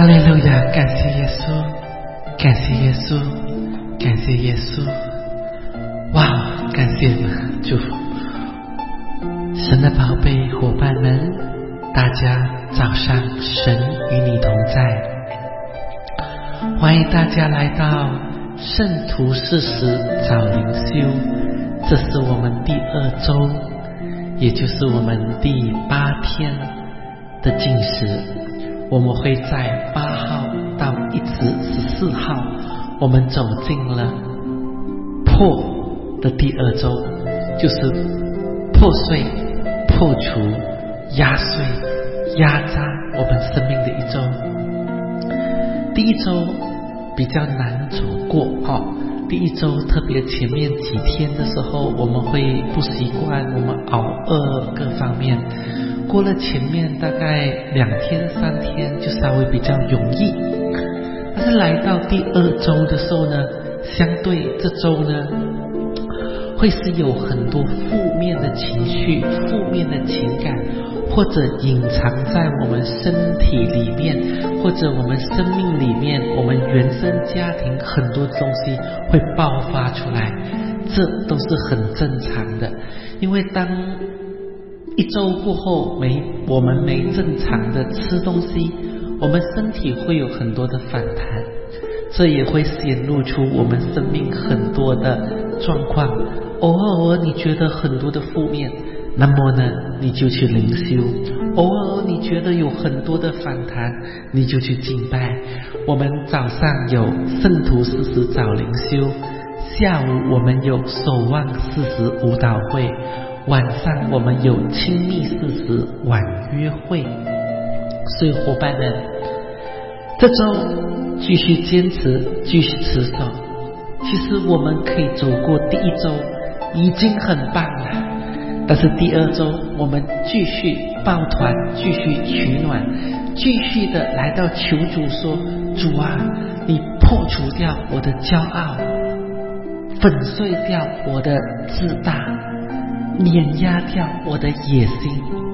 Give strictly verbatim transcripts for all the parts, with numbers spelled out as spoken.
哈利路亚！感谢耶稣，感谢耶稣，感谢耶稣！哇，感谢主！神的宝贝伙伴们，大家早上，神与你同在。欢迎大家来到圣徒四十早灵修，这是我们第二周，也就是我们第八天的禁食。我们会在八号到一直十四号，我们走进了破的第二周，就是破碎、破除、压碎、压榨我们生命的一周。第一周比较难走过哦，第一周特别前面几天的时候，我们会不习惯，我们熬饿各方面。过了前面大概两天三天就稍微比较容易，但是来到第二周的时候呢，相对这周呢会是有很多负面的情绪、负面的情感，或者隐藏在我们身体里面，或者我们生命里面，我们原生家庭很多东西会爆发出来，这都是很正常的。因为当一周过后没我们没正常的吃东西，我们身体会有很多的反弹，这也会显露出我们生命很多的状况。偶尔偶尔你觉得很多的负面，那么呢你就去灵修；偶尔你觉得有很多的反弹，你就去敬拜。我们早上有圣徒四十早灵修，下午我们有守望四十舞蹈会，晚上我们有亲密四十晚约会。所以伙伴们，这周继续坚持，继续持守。其实我们可以走过第一周已经很棒了，但是第二周我们继续抱团，继续取暖，继续的来到求主说，主啊，你破除掉我的骄傲，粉碎掉我的自大，碾压掉我的野心，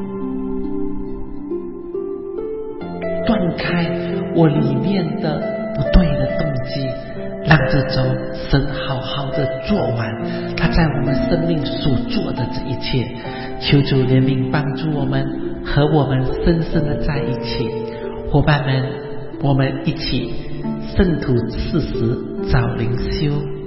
断开我里面的不对的动机，让这周神好好的做完他在我们生命所做的这一切。求主怜悯帮助我们，和我们深深的在一起。伙伴们，我们一起圣徒四十早灵修。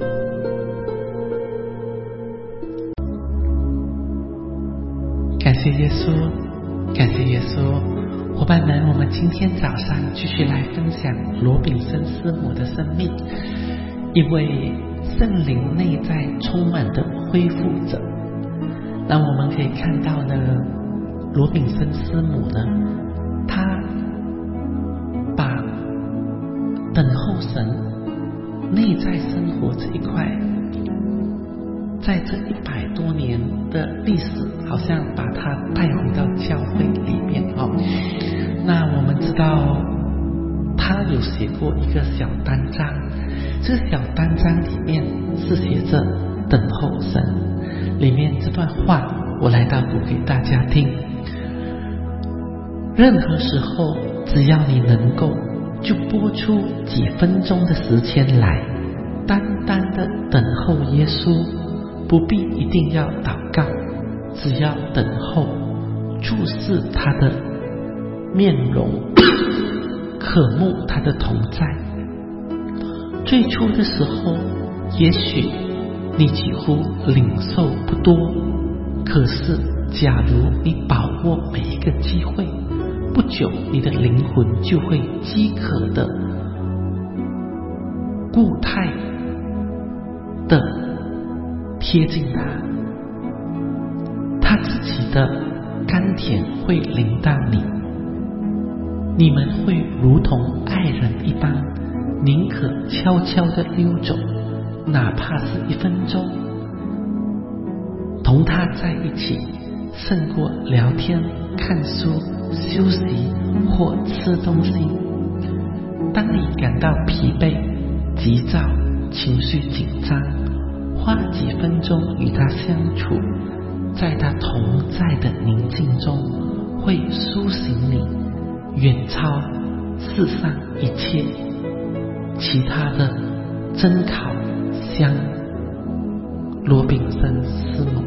感谢耶稣，感谢耶稣！伙伴们，我们今天早上继续来分享罗炳森师母的生命，一位圣灵内在充满的恢复者。那我们可以看到呢，罗炳森师母呢，他把等候神、内在生活这一块，在这一百多年的历史，好像把它带回到教会里面哦。那我们知道，他有写过一个小单章，这个小单章里面是写着等候神，里面这段话我来到读给大家听。任何时候，只要你能够，就拨出几分钟的时间来，单单的等候耶稣。不必一定要祷告，只要等候，注视他的面容，渴慕他的同在。最初的时候，也许你几乎领受不多，可是假如你把握每一个机会，不久你的灵魂就会饥渴的、固态的贴近他，他自己的甘甜会临到你，你们会如同爱人一般，宁可悄悄地溜走，哪怕是一分钟，同他在一起，胜过聊天、看书、休息或吃东西。当你感到疲惫、急躁、情绪紧张，花几分钟与他相处，在他同在的宁静中，会苏醒你远超世上一切其他的争考，像罗宾森师母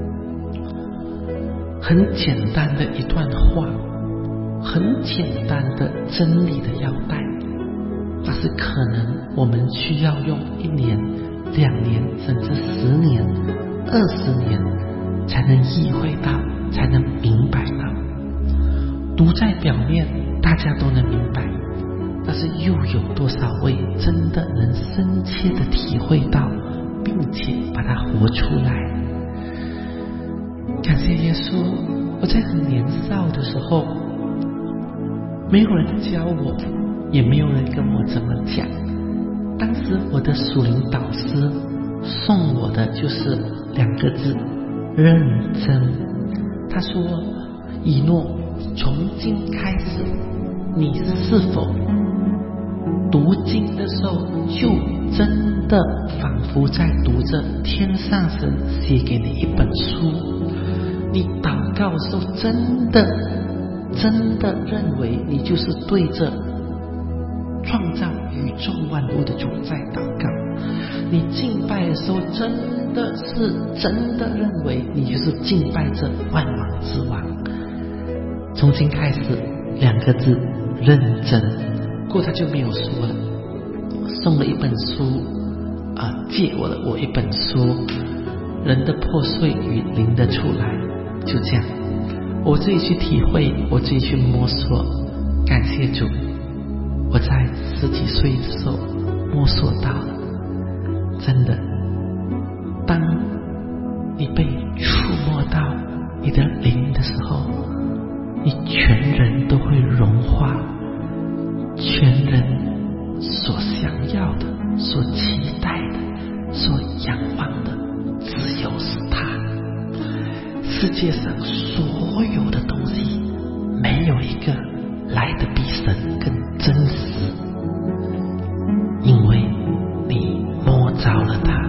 很简单的一段话，很简单的真理的要带，但是可能我们需要用一年、两年，甚至十年、二十年才能意会到，才能明白到。读在表面大家都能明白，但是又有多少位真的能深切的体会到，并且把它活出来？感谢耶稣，我在很年少的时候，没有人教我，也没有人跟我怎么讲。当时我的属灵导师送我的就是两个字：认真。他说：以诺，从今开始，你是否读经的时候就真的仿佛在读着天上神写给你一本书？你祷告的时候真的真的认为你就是对着创造宇宙万物的主在祷告？你敬拜的时候真的是真的认为你就是敬拜着万王之王？从今开始，两个字：认真。过他就没有说了，送了一本书啊、呃，借我了我一本书，人的破碎与灵的出来，就这样，我自己去体会，我自己去摸索。感谢主，我在十几岁的时候摸索到了，真的，当你被触摸到你的灵的时候，你全人都会融化，全人所想要的、所期待的、所仰望的，只有是他。世界上所有的东西，没有一个来得比神更真实，因为你摸着了他。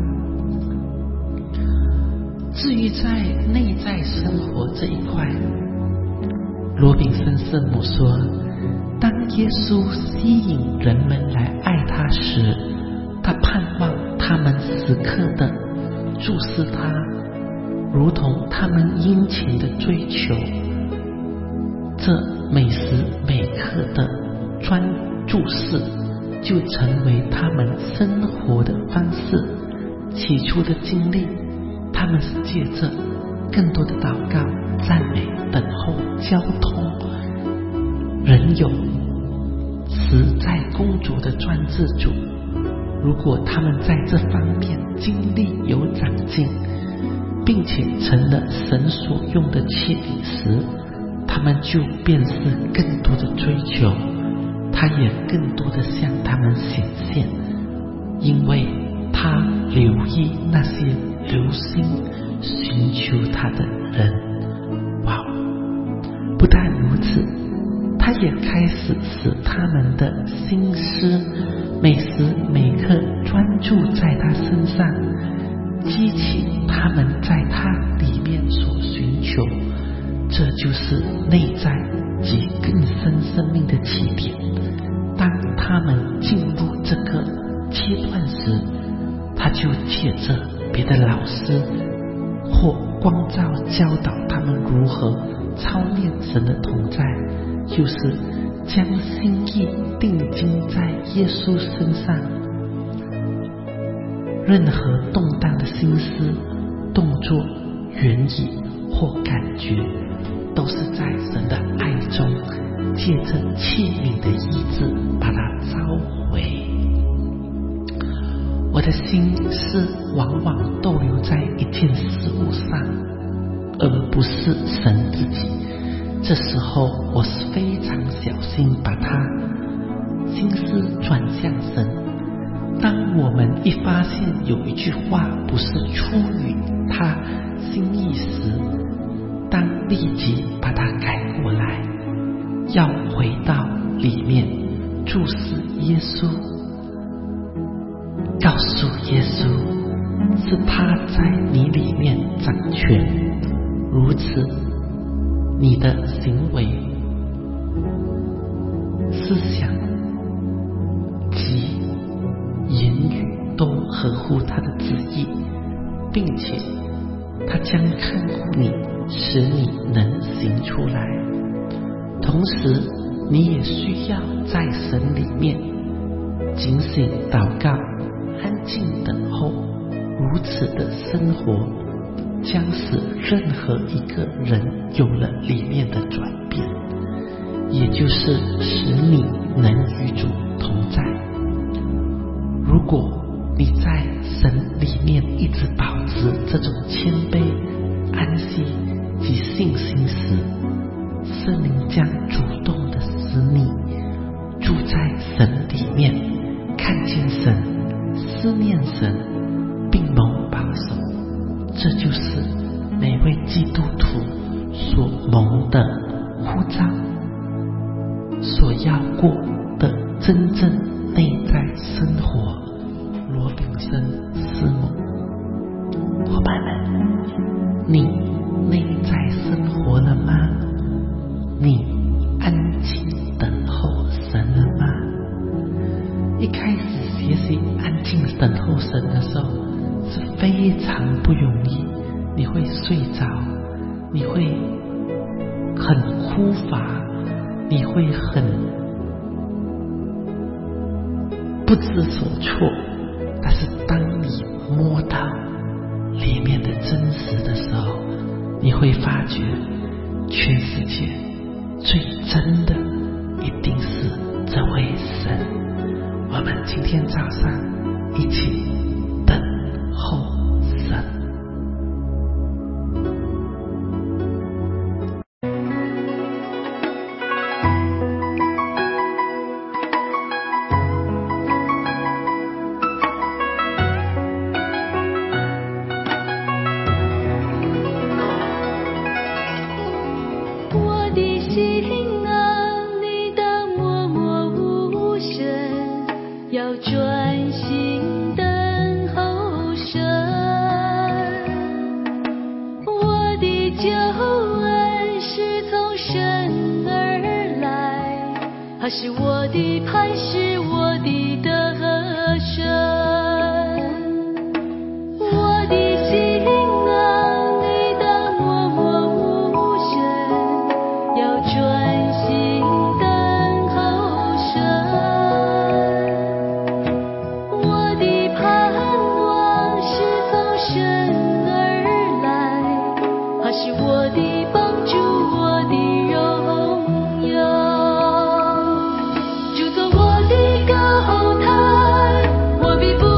至于在内在生活这一块，罗宾森圣母说，当耶稣吸引人们来爱他时，他盼望他们时刻的注视他，如同他们殷勤的追求。这每时每刻的专注视，就成为他们生活的方式。起初的经历，他们是借着更多的祷告、赞美、等候、交通，仍有实在公主的专制主。如果他们在这方面经历有长进，并且成了神所用的器皿时，他们就便是更多的追求，他也更多的向他们显现，因为他留意那些留心寻求他的人。哇！不但如此，他也开始使他们的心思每时每刻专注在他身上，激起他们在他里面所寻求。这就是内在及更深生命的起点。当他们进入这个阶段时，他就借着别的老师或光照教导他们如何操练神的同在，就是将心意定睛在耶稣身上。任何动荡的心思、动作、原意或感觉，都是在神的爱中，借着器皿的医治把它召回。我的心思往往逗留在一件事物上，而不是神自己。这时候我是非常小心把它心思转向神。当我们一发现有一句话不是出于他心意时，当立即把它改过来，要回到里面注视耶稣，告诉耶稣是他在你里面掌权，如此你的行为是思想及言语都合乎他的旨意，并且他将看顾你，使你能行出来。同时你也需要在神里面警醒祷告，安静等候。如此的生活将使任何一个人有了里面的转变，也就是使你能与主同在。如果你在神里面一直保持这种谦卑、安息及信心时，圣灵将主动的使你住在神里面，看见神，思念神，并蒙保守。这就是每位基督徒所蒙的呼召，所要过的真正内在生活。罗炳生师母，伙伴们，你内在生活了吗？你安静等候神了吗？一开始学习安静等候神的时候是非常不容易，你会睡着，你会很枯乏，你会很不知所措。但是当你摸到里面的真实的时候，你会发觉全世界最真的一定是这位神。我们今天早上一起等候神。 要专心等候神，我的救恩是从神而来，他是我的磐石，我的得胜。我的心啊，你当默默无声，要专心等候神。是我的帮助，我的荣耀。主做我的高台，我必不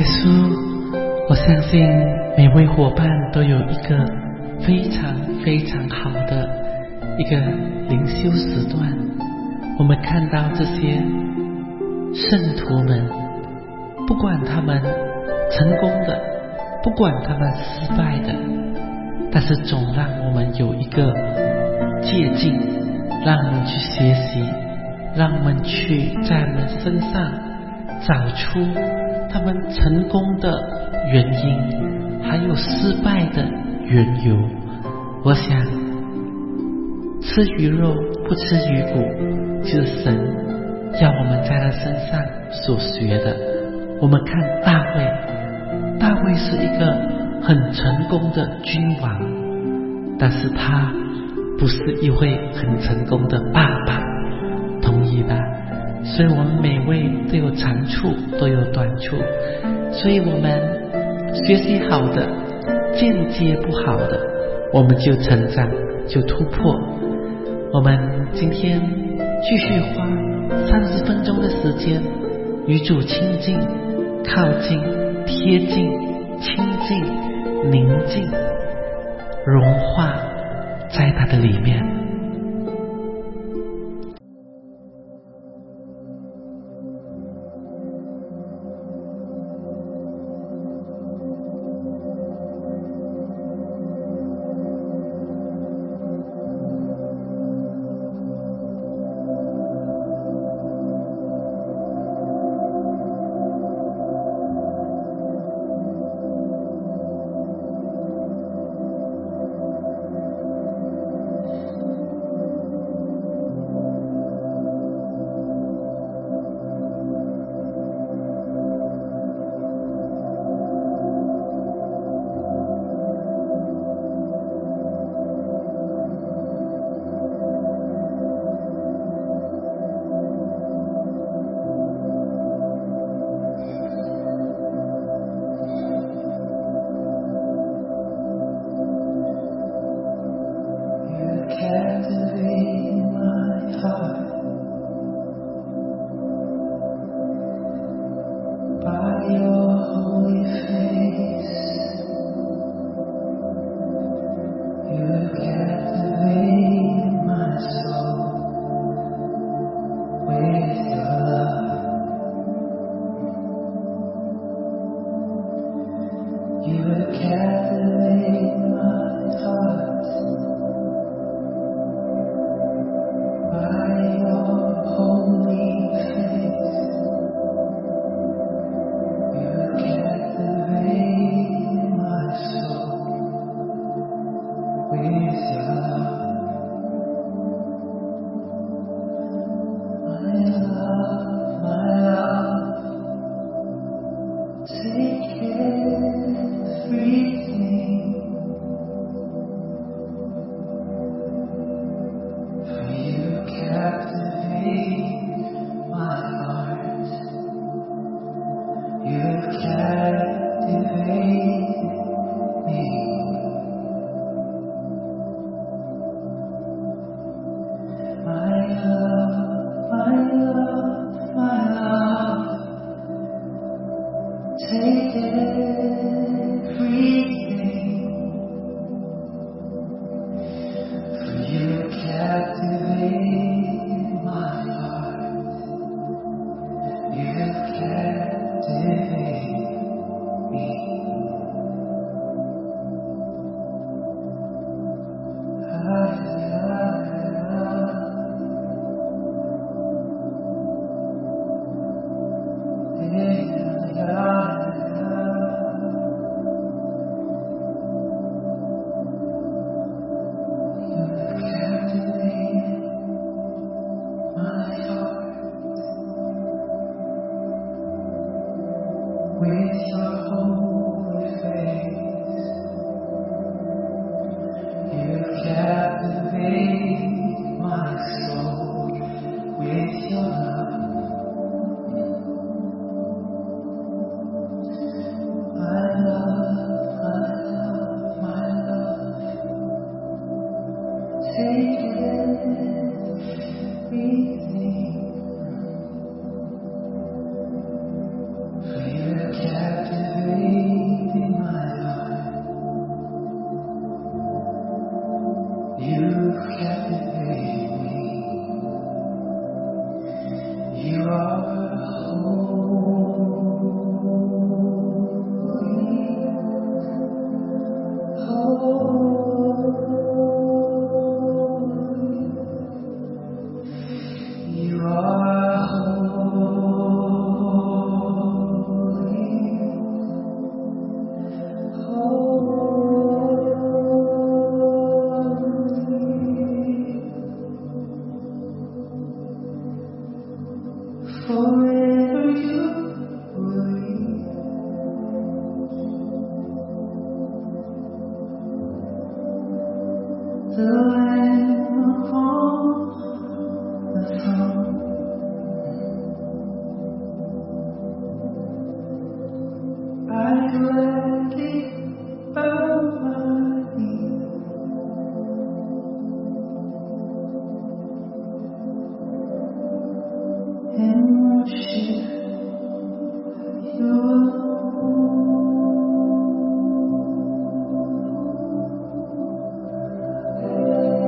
稣，我相信每位伙伴都有一个非常非常好的一个灵修时段。我们看到这些圣徒们，不管他们成功的，不管他们失败的，但是总让我们有一个借鉴，让我们去学习，让我们去在我们身上找出他们成功的原因，还有失败的缘由。我想吃鱼肉不吃鱼骨，就是神要我们在他身上所学的。我们看大卫，大卫是一个很成功的君王，但是他不是一位很成功的爸爸，同意吧？所以我们每位都有长处，都有短处，所以我们学习好的，间接不好的，我们就成长，就突破。我们今天继续花三十分钟的时间与主亲近、靠近、贴近、亲近、宁静、融化在它的里面。 Take everything And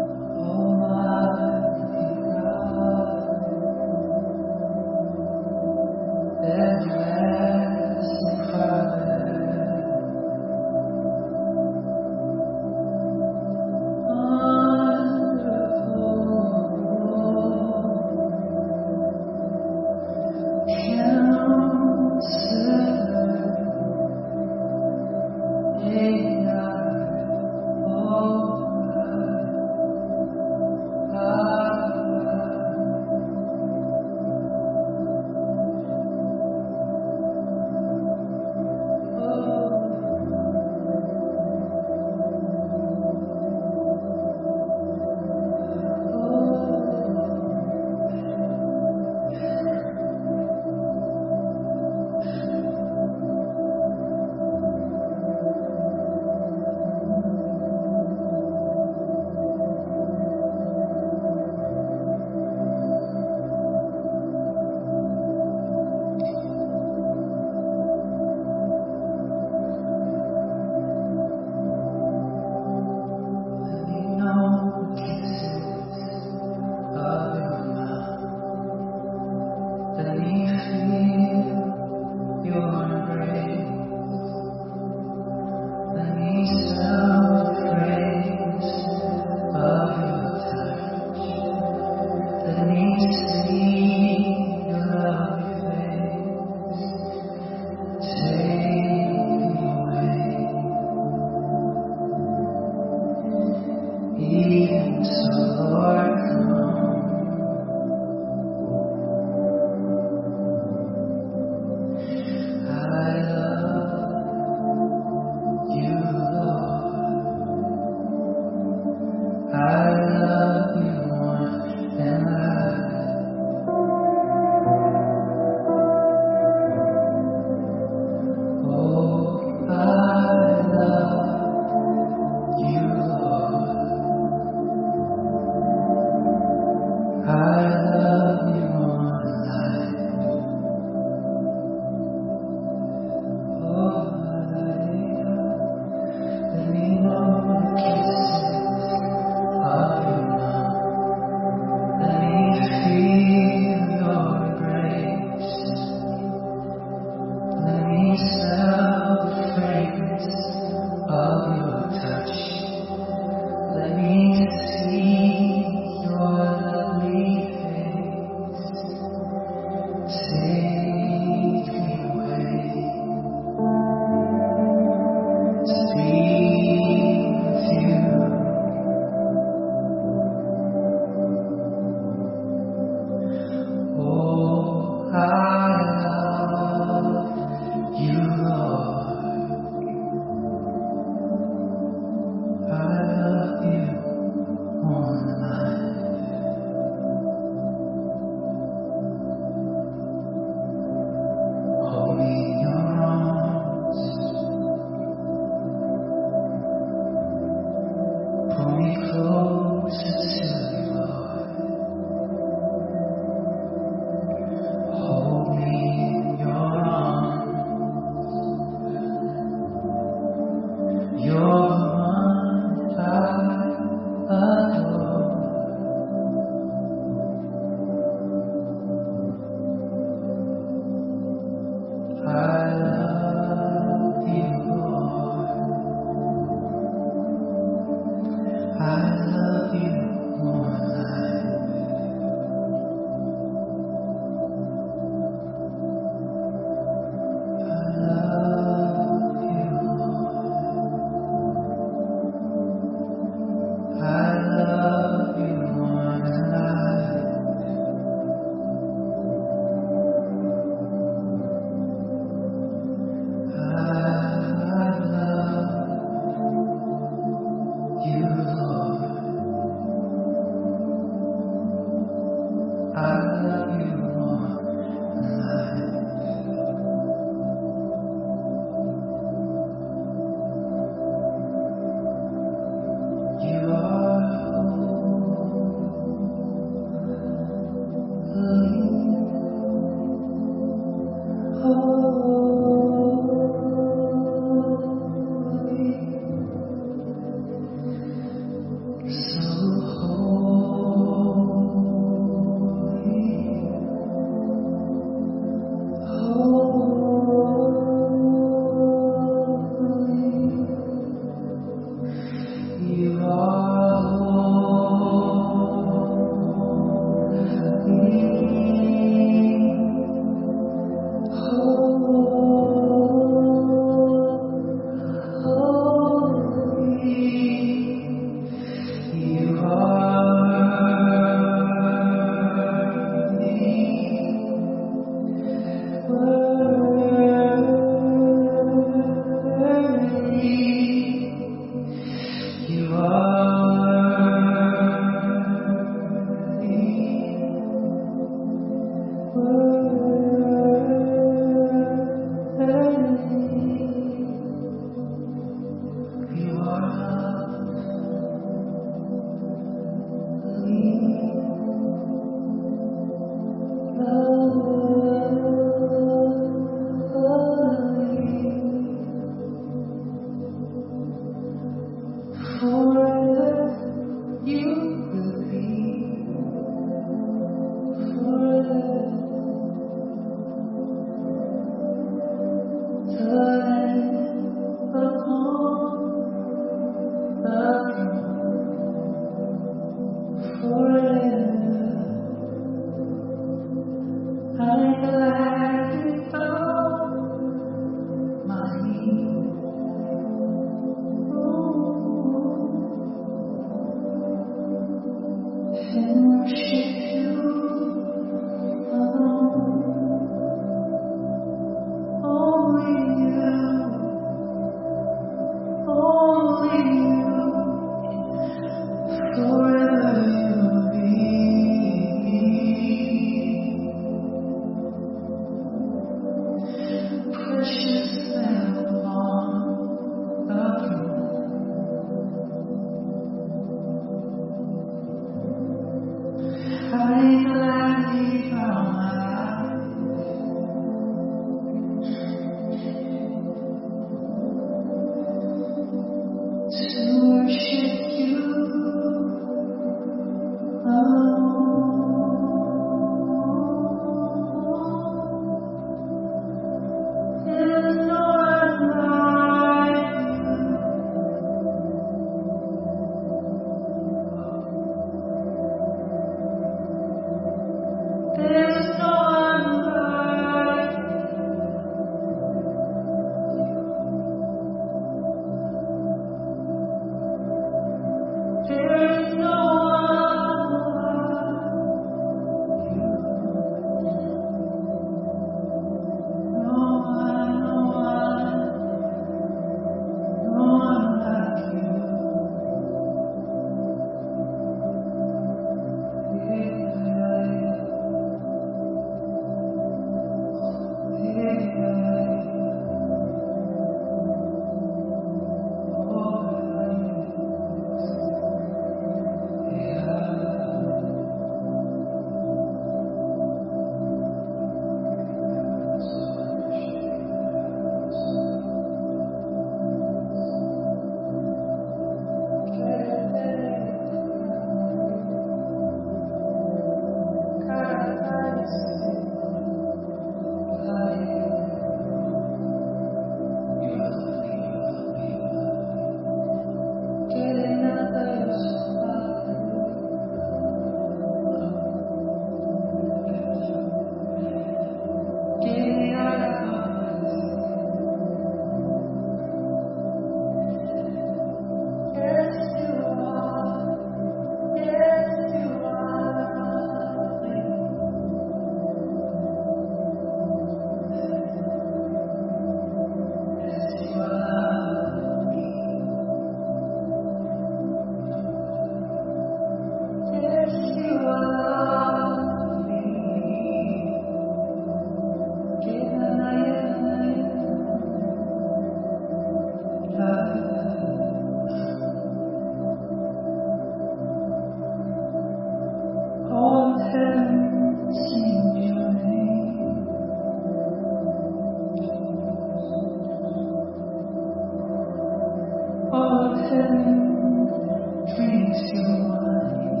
All heaven drinks your wine.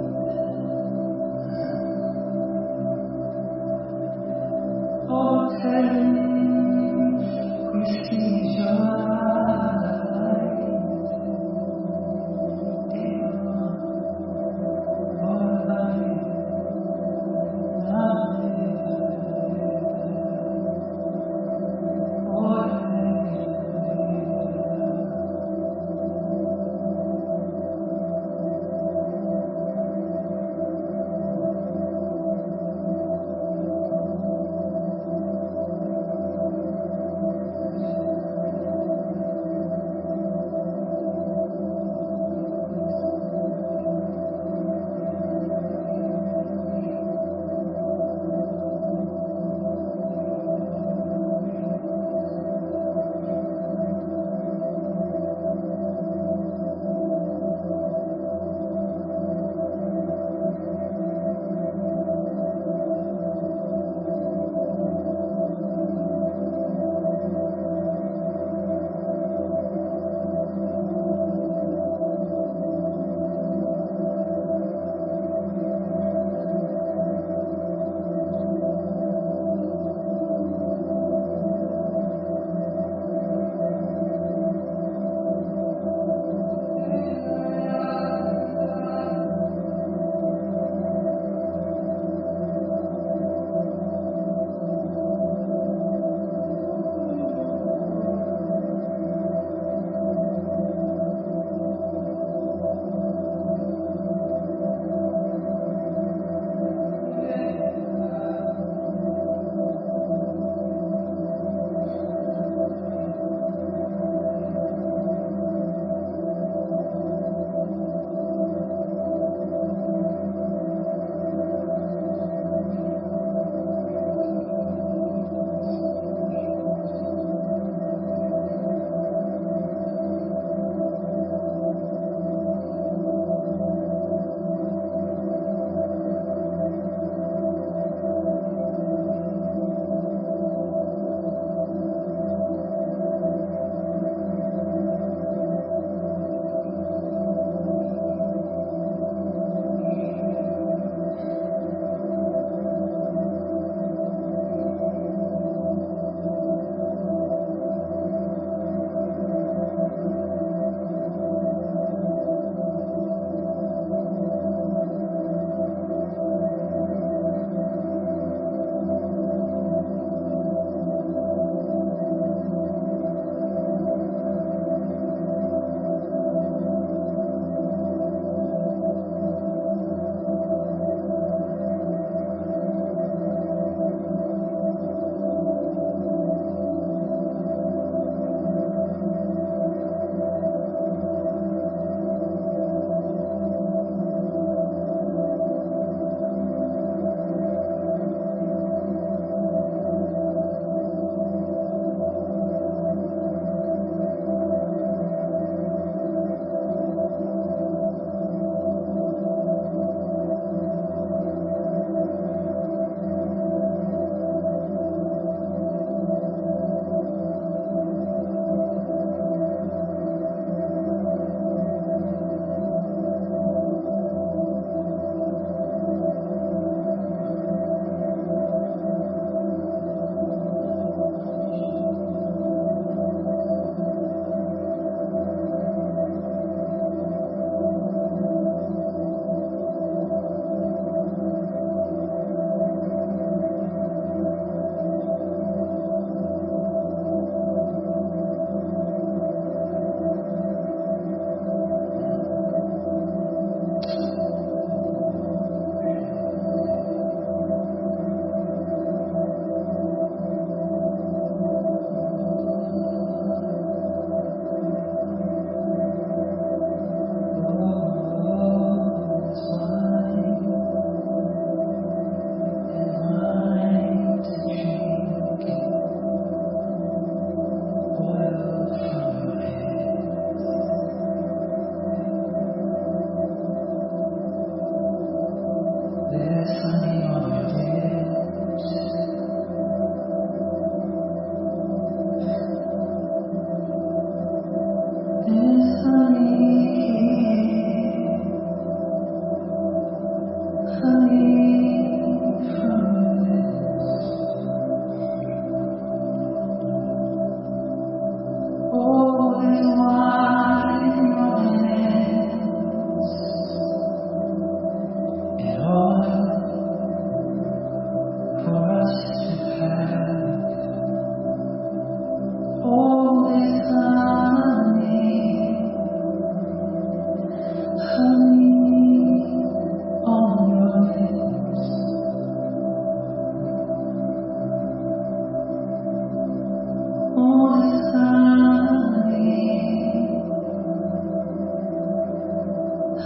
All heaven receives your light. All light,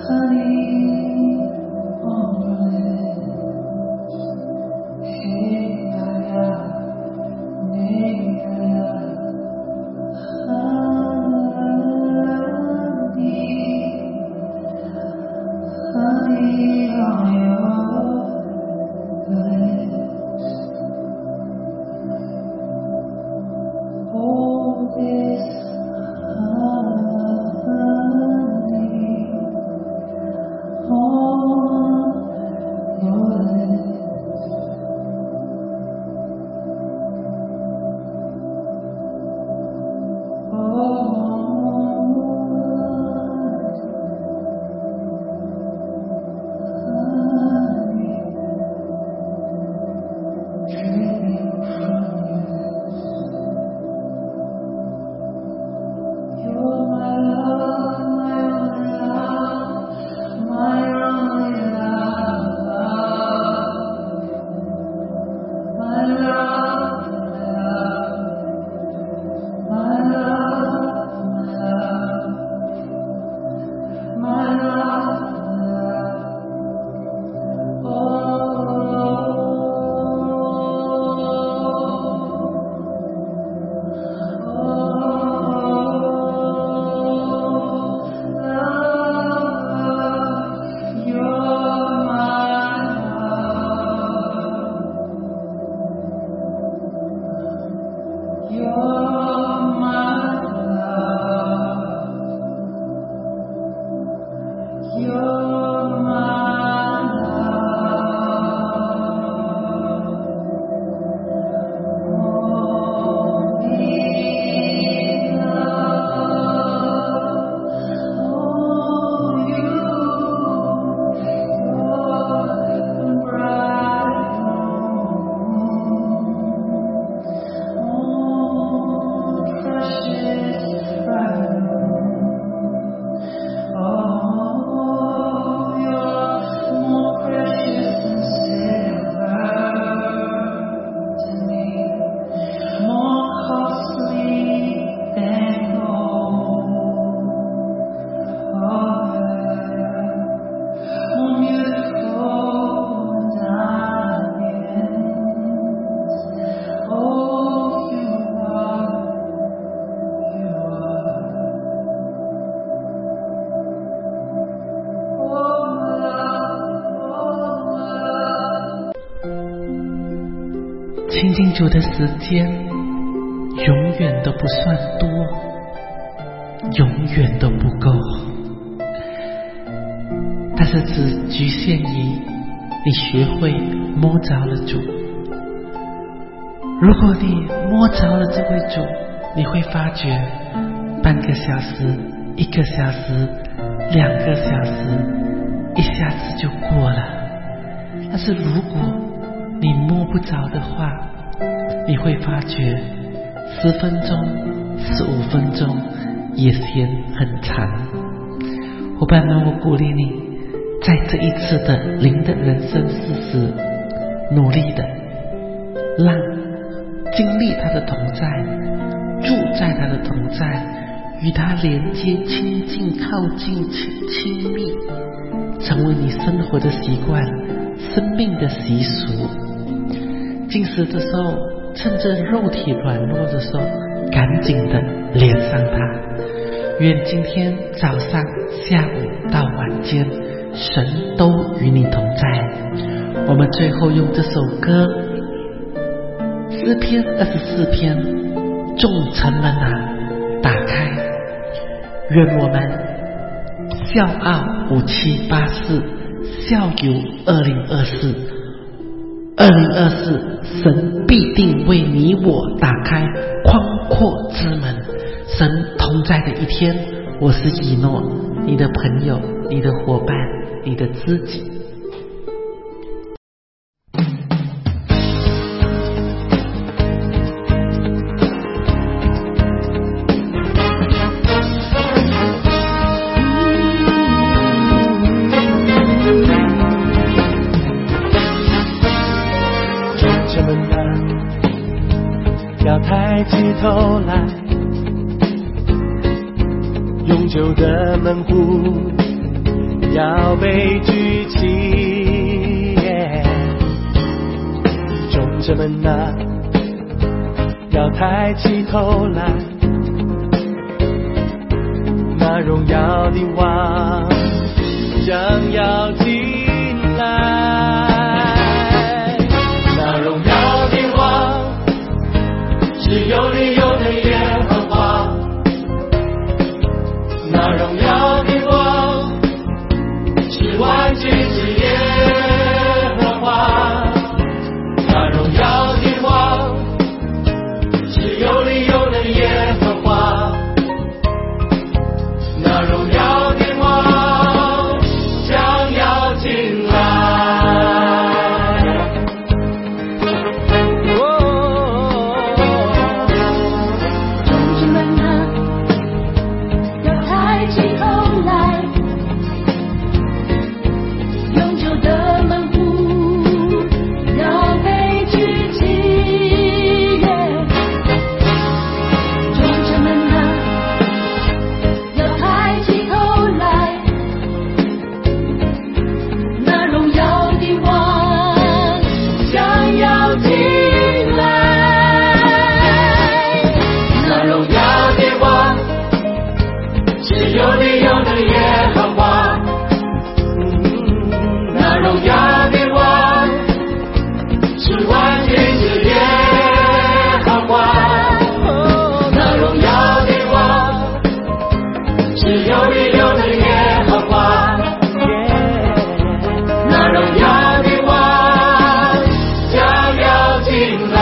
亲近主的时间永远都不算多，永远都不够，但是只局限于你学会摸着了主。如果你摸着了这位主，你会发觉半个小时、一个小时、两个小时一下子就过了。但是如果你摸不着的话，你会发觉十分钟、十五分钟也嫌很长。伙伴们，我鼓励你在这一次的灵的人生四十，努力的让经历他的同在，住在他的同在，与他连接、亲近、靠近、亲亲密，成为你生活的习惯、生命的习俗。进食的时候，趁着肉体软弱的时候，赶紧的连上它。愿今天早上、下午到晚间，神都与你同在。我们最后用这首歌诗篇二十四篇众城门啊打开，愿我们笑傲五七八四，笑游二零二四。二零二四，神必定为你我打开宽阔之门，神同在的一天。我是以诺，你的朋友，你的伙伴，你的知己。 要抬起头来，永久的门户要被举起，众者们啊，要抬起头来，那荣耀的王将要进来，那荣耀的王是有力有能耶和华，那荣耀的王是万军之耶和华，那荣耀的王是有力有能耶和华，那荣耀的王将要进来。 众子们啊，要抬起头来，永久的门户要被举起。众子们啊，要抬起头来，那荣耀的王将要进来， 那荣耀的王是有力有能耶和华，那荣耀的王是万军之耶和华，那荣耀的王是有力有能耶和华，那荣耀的王将要进来。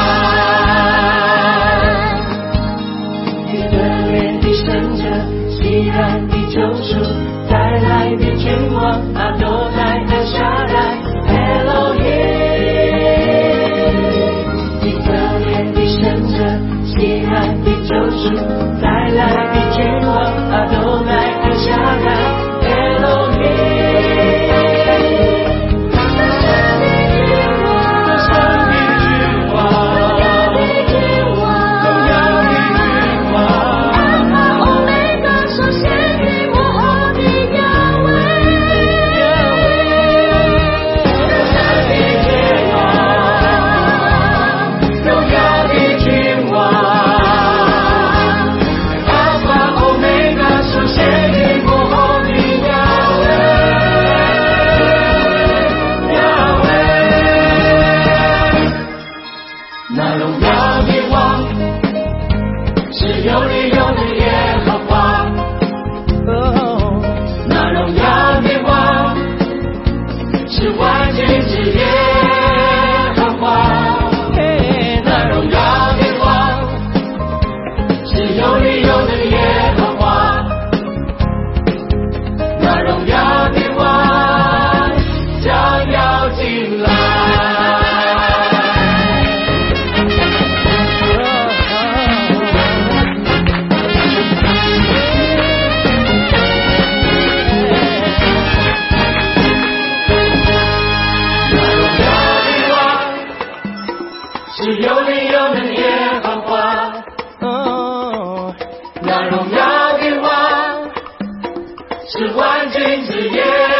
以色列的圣者，西安的救赎，再来的君王，阿多乃和沙来 Elohim。以色列的圣者，西安的救赎，再来的君王，阿多乃和沙来 Elohim。那荣耀的王是有力有能耶和华，那荣耀的王是万军之耶和华，那荣耀的王是有力有能耶和华，那荣耀的王将要进来。是有力有能耶和华，那荣耀的王是万军之耶